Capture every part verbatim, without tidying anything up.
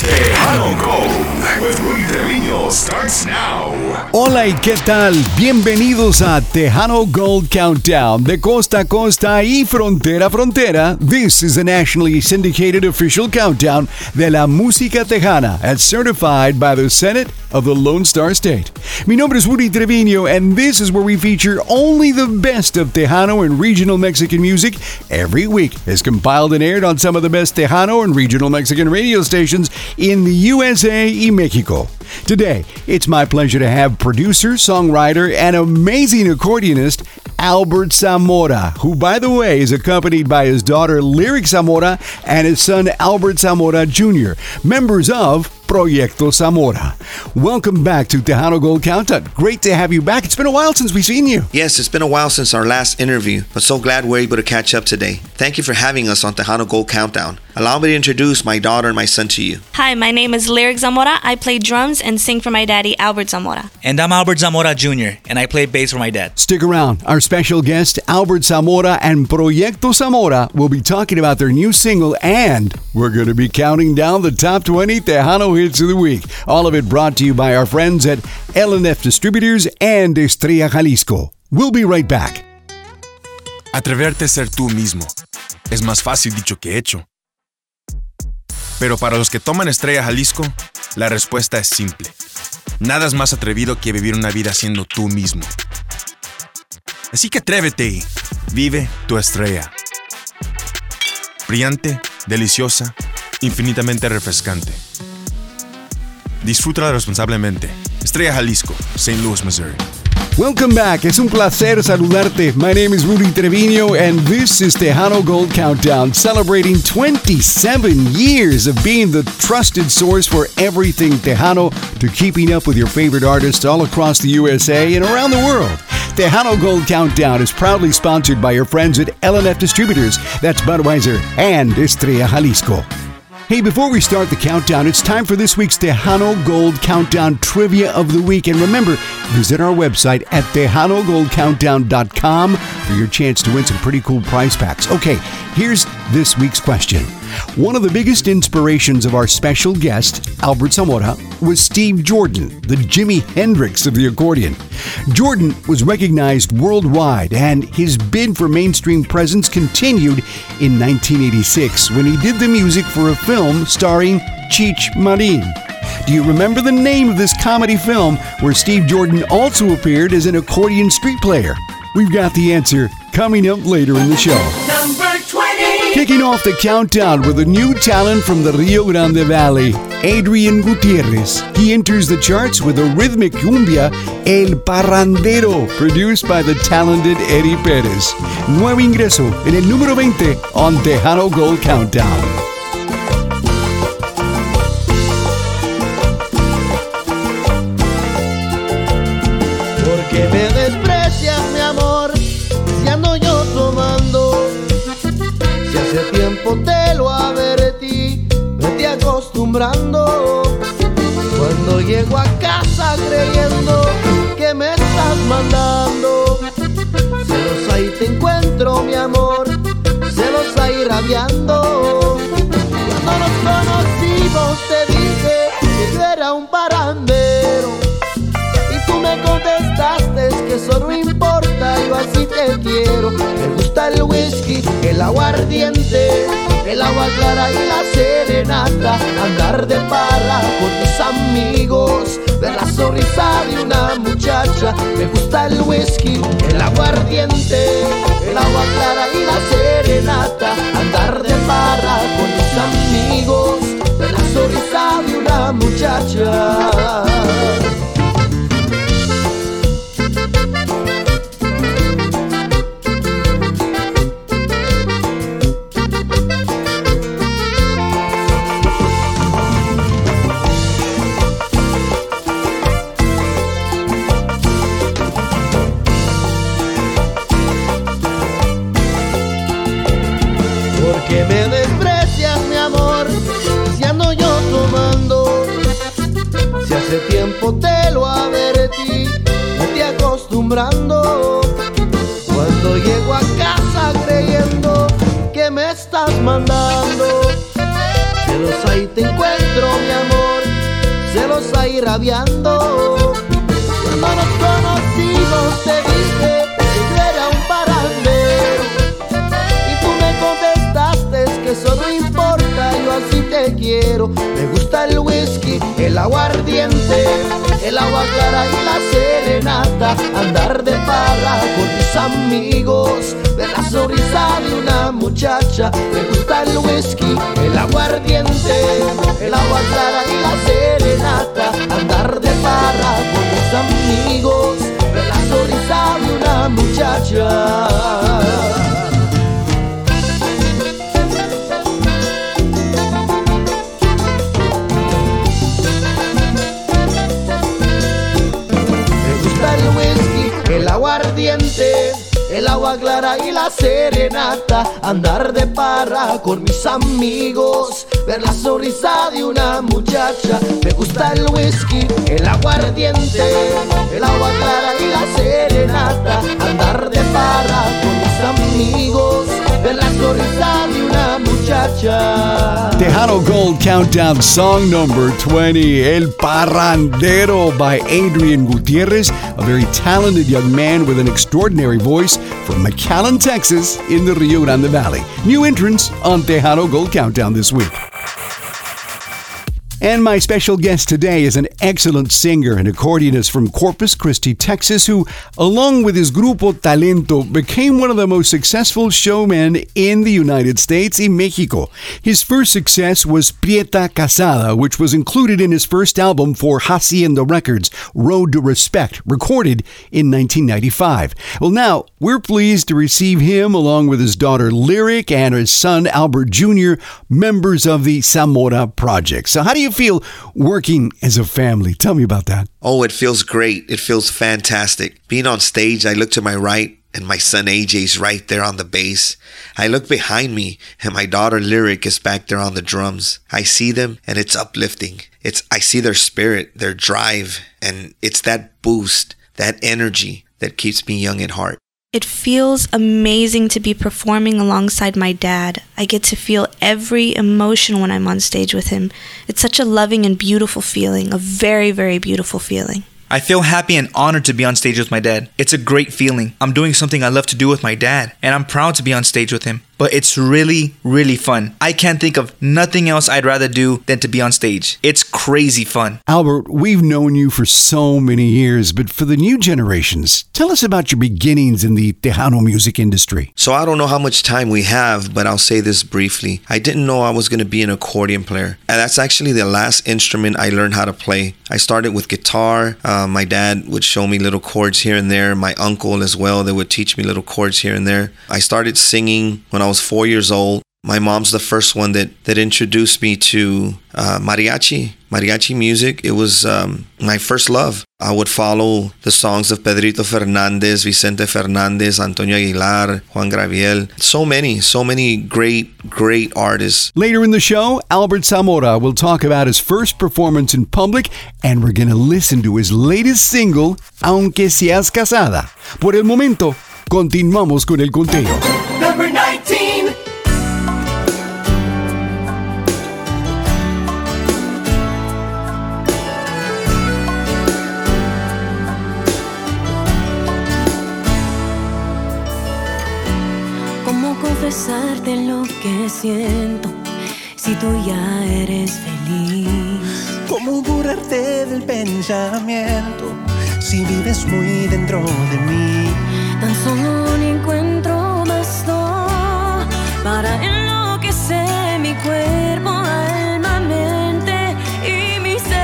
Tejano Gold with Rudy Trevino starts now. Hola y qué tal, bienvenidos a Tejano Gold Countdown de costa a costa y frontera a frontera. This is the nationally syndicated official countdown de la música tejana as certified by the Senate of the Lone Star State. Mi nombre es Rudy Trevino and this is where we feature only the best of Tejano and regional Mexican music every week. It's compiled and aired on some of the best Tejano and regional Mexican radio stations in the U S A y Mexico. Today, it's my pleasure to have producer, songwriter, and amazing accordionist Albert Zamora, who, by the way, is accompanied by his daughter Lyric Zamora and his son Albert Zamora Junior, members of Proyecto Zamora. Welcome back to Tejano Gold Countdown. Great to have you back. It's been a while since we've seen you. Yes, it's been a while since our last interview, but so glad we're able to catch up today. Thank you for having us on Tejano Gold Countdown. Allow me to introduce my daughter and my son to you. Hi, my name is Lyric Zamora. I play drums and sing for my daddy, Albert Zamora. And I'm Albert Zamora Junior, and I play bass for my dad. Stick around. Our special guest, Albert Zamora and Proyecto Zamora, will be talking about their new single, and we're going to be counting down the top twenty Tejano hits of the week. All of it brought to you by our friends at L and F Distributors and Estrella Jalisco. We'll be right back. Atreverte a ser tú mismo es más fácil dicho que hecho. Pero para los que toman Estrella Jalisco, la respuesta es simple. Nada es más atrevido que vivir una vida siendo tú mismo. Así que atrévete y vive tu estrella. Brillante, deliciosa, infinitamente refrescante. Disfrútala responsablemente. Estrella Jalisco, Saint Louis, Missouri. Welcome back. Es un placer saludarte. My name is Rudy Trevino, and this is Tejano Gold Countdown, celebrating twenty-seven years of being the trusted source for everything Tejano, to keeping up with your favorite artists all across the U S A and around the world. Tejano Gold Countdown is proudly sponsored by your friends at L and F Distributors. That's Budweiser and Estrella Jalisco. Hey, before we start the countdown, it's time for this week's Tejano Gold Countdown Trivia of the Week. And remember, visit our website at tejano gold countdown dot com for your chance to win some pretty cool prize packs. Okay, here's this week's question. One of the biggest inspirations of our special guest, Albert Zamora, was Steve Jordan, the Jimi Hendrix of the accordion. Jordan was recognized worldwide, and his bid for mainstream presence continued in nineteen eighty-six when he did the music for a film starring Cheech Marin. Do you remember the name of this comedy film where Steve Jordan also appeared as an accordion street player? We've got the answer coming up later in the show. Number twenty. Kicking off the countdown with a new talent from the Rio Grande Valley, Adrian Gutierrez. He enters the charts with a rhythmic cumbia, El Parrandero, produced by the talented Eddie Perez. Nuevo ingreso en el número veinte on Tejano Gold Countdown. Porque me desprecias, mi amor, si ando yo tomando. Si hace tiempo te lo advertí, vete acostumbrando. Cuando llego a casa creyendo que me estás mandando, celos ahí te encuentro, mi amor, celos ahí rabiando. Cuando nos conocimos te dije que yo era un parrandero, y tú me contestaste que eso no importa, yo así te quiero. Me gusta el whisky, el aguardiente, el agua clara y la serenata, andar de parra con mis amigos, ver la sonrisa de una muchacha. Me gusta el whisky, el aguardiente, el agua clara y la serenata, andar de parra con mis amigos, ver la sonrisa de una muchacha. Porque me desprecias, mi amor, si ando yo tomando. Si hace tiempo te lo advertí, vete acostumbrando. Cuando llego a casa creyendo que me estás mandando, celos ahí te encuentro, mi amor, celosa y rabiando. Cuando nos conocimos te dije que yo era un parrandero y tú me contestaste que eso no importa, yo así te quiero. Me gusta el whisky, el aguardiente, el agua clara y la serenata, andar de parra con mis amigos, ver la sonrisa de una muchacha. Me gusta el whisky, el aguardiente, el agua clara y la serenata, andar de parra con mis amigos, ver la sonrisa de una muchacha. El aguardiente, el agua clara y la serenata, andar de parra con mis amigos, ver la sonrisa de una muchacha. Me gusta el whisky, el aguardiente, el agua clara y la serenata, andar de parra con mis amigos, ver la sonrisa de una muchacha. Tejano Gold Countdown song number twenty, El Parrandero by Adrian Gutierrez, a very talented young man with an extraordinary voice from McAllen, Texas, in the Rio Grande Valley. New entrants on Tejano Gold Countdown this week. And my special guest today is an excellent singer and accordionist from Corpus Christi, Texas, who, along with his Grupo Talento, became one of the most successful showmen in the United States y Mexico. His first success was Prieta Casada, which was included in his first album for Hacienda Records, Road to Respect, recorded in nineteen ninety-five. Well, now, we're pleased to receive him along with his daughter Lyric and his son Albert Junior, members of the Zamora Project. So how do you feel working as a family? Tell me about that. Oh, it feels great. It feels fantastic. Being on stage, I look to my right and my son A J's right there on the bass. I look behind me and my daughter Lyric is back there on the drums. I see them and it's uplifting. It's I see their spirit, their drive, and it's that boost, that energy that keeps me young at heart. It feels amazing to be performing alongside my dad. I get to feel every emotion when I'm on stage with him. It's such a loving and beautiful feeling, a very, very beautiful feeling. I feel happy and honored to be on stage with my dad. It's a great feeling. I'm doing something I love to do with my dad, and I'm proud to be on stage with him. But it's really, really fun. I can't think of nothing else I'd rather do than to be on stage. It's crazy fun. Albert, we've known you for so many years, but for the new generations, tell us about your beginnings in the Tejano music industry. So I don't know how much time we have, but I'll say this briefly. I didn't know I was going to be an accordion player. And that's actually the last instrument I learned how to play. I started with guitar. Uh, my dad would show me little chords here and there. My uncle as well, they would teach me little chords here and there. I started singing when I was four years old. My mom's the first one that, that introduced me to uh, mariachi, mariachi music. It was um, my first love. I would follow the songs of Pedrito Fernandez, Vicente Fernandez, Antonio Aguilar, Juan Gabriel. So many, so many great, great artists. Later in the show, Albert Zamora will talk about his first performance in public, and we're going to listen to his latest single, Aunque Seas Casada. Por el momento, continuamos con el conteo. Number nineteen. Confesarte lo que siento si tú ya eres feliz. ¿Cómo borrarte del pensamiento si vives muy dentro de mí? Tan solo un encuentro bastó para enloquecer mi cuerpo, alma, mente y mi ser.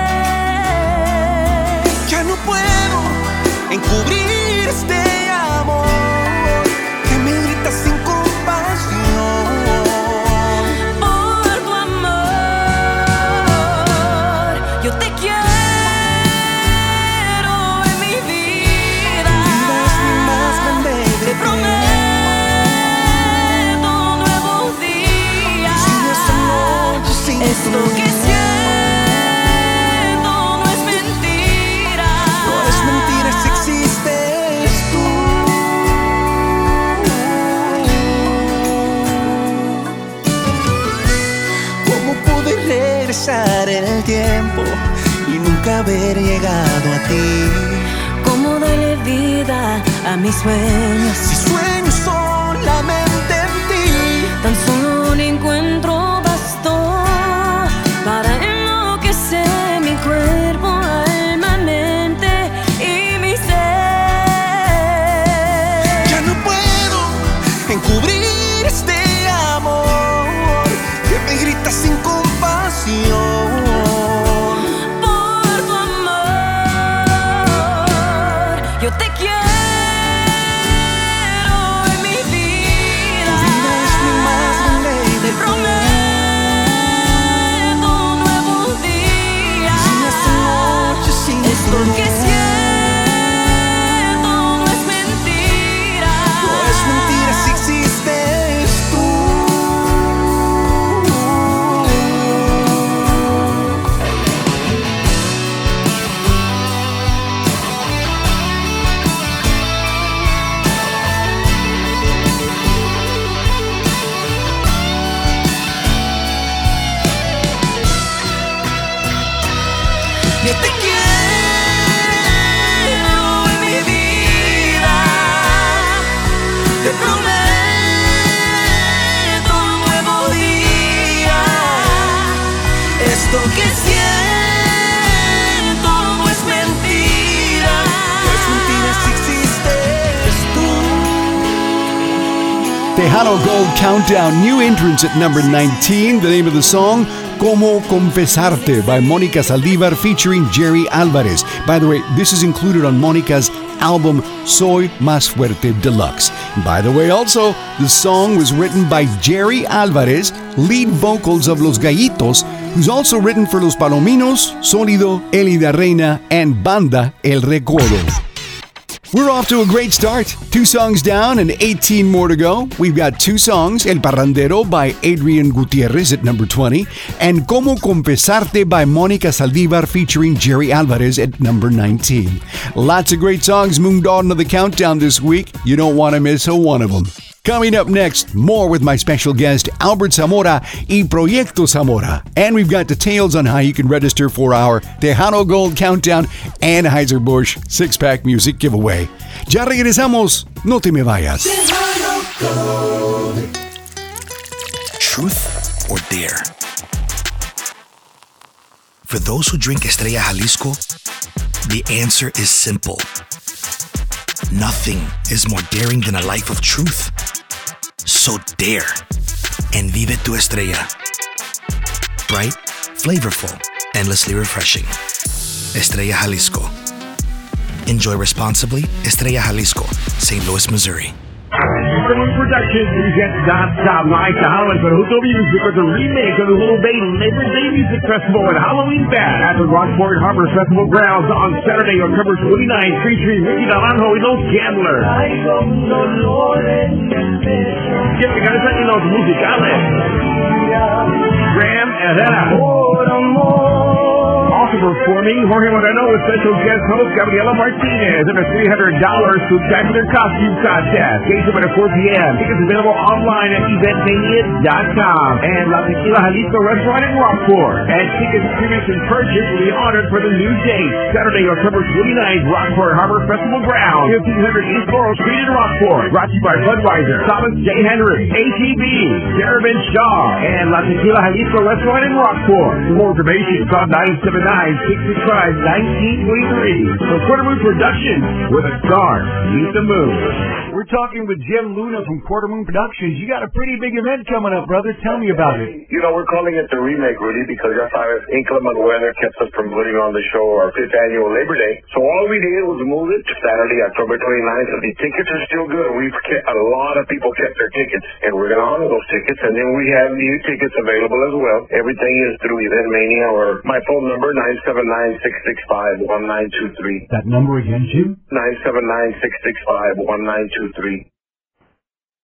Ya no puedo encubrir este amor que me grita sin compasión. Por tu amor, yo te quiero en mi vida. Mi vida es mi más grande Te prometo nuevos días. Si esta noche sin Esto tú que siento no es mentira. no es mentira si existes tú. ¿Cómo pude regresar en el tiempo y nunca haber llegado a ti. ¿Cómo darle vida a mis sueños? Si sueño solamente en ti, Tan solo un encuentro bastó para enloquecer mi cuerpo, alma, mente y mi ser. ya no puedo encubrir este amor que me grita sin compasión. Por tu amor, yo te quiero en mi vida. Tu vida es mi más grande Te virtud. prometo un nuevo día. Y sin esta noche sin Esto ti, que siento no es mentira. no es mentira si existes tú. Yo te quiero en mi vida. Te prometo un nuevo día. Esto que siento no es mentira. No es mentira si existes tú. Tejano Gold Countdown, new entrance at number nineteen. The name of the song, Como Confesarte, by Mónica Saldívar featuring Jerry Álvarez. By the way, this is included on Mónica's album Soy Más Fuerte Deluxe. By the way, also, the song was written by Jerry Álvarez, lead vocals of Los Gallitos, who's also written for Los Palominos, Sólido, Elida Reina, and Banda El Recodo. We're off to a great start. Two songs down and eighteen more to go. We've got two songs, El Parrandero by Adrian Gutierrez at number twenty, and Como Confesarte by Mónica Saldívar featuring Jerry Álvarez at number nineteen. Lots of great songs moved on to the countdown this week. You don't want to miss a one of them. Coming up next, more with my special guest, Albert Zamora y Proyecto Zamora. And we've got details on how you can register for our Tejano Gold Countdown Anheuser-Busch six-pack music giveaway. Ya regresamos, no te me vayas. Truth or dare? For those who drink Estrella Jalisco, the answer is simple. Nothing is more daring than a life of truth. So dare and vive tu estrella. Bright, flavorful, endlessly refreshing. Estrella Jalisco. Enjoy responsibly. Estrella Jalisco, Saint Louis, Missouri. Quartermoon Productions presents non-stop live to Halloween for Juto Music with a remake of the Little Bay Labor Day Music Festival and Halloween Bash at the Rockport Harbor Festival grounds on Saturday, October twenty-ninth, featuring Ricky Naranjo y Los Gamblers. Get the guys letting los musicales. Graham Herrera. Also performing, Jorge Moreno with special guest host Gabriela Martinez in a three hundred dollars spectacular costume contest. Gates open at four p.m. Tickets available online at event mania dot com. And La Tequila Jalisco Restaurant in Rockport. And tickets previously purchased will be honored for the new date. Saturday, October twenty-ninth, Rockport Harbor Festival Ground. fifteen hundred East Laurel Street in Rockport. Brought to you by Budweiser, Thomas J. Henry, A T B, Darabin Shaw, and La Tequila Jalisco Restaurant in Rockport. For more information, call nine seven nine, six six five, one nine two three. For Quartermoon Productions, where the stars meet the moon. We're talking with Jim Luna from Quartermoon Productions. You got a pretty big event coming up, brother. Tell me about it. You know, we're calling it the remake, Rudy, because that's how inclement weather kept us from putting on the show our fifth annual Labor Day. So all we did was move it to Saturday, October twenty-ninth. And the tickets are still good. We've kept, a lot of people kept their tickets, and we're going to honor those tickets. And then we have new tickets available as well. Everything is through Event Mania or my phone number, nine seven nine, six six five, one nine two three. That number again, Jim? nine seven nine, six six five, one nine two three.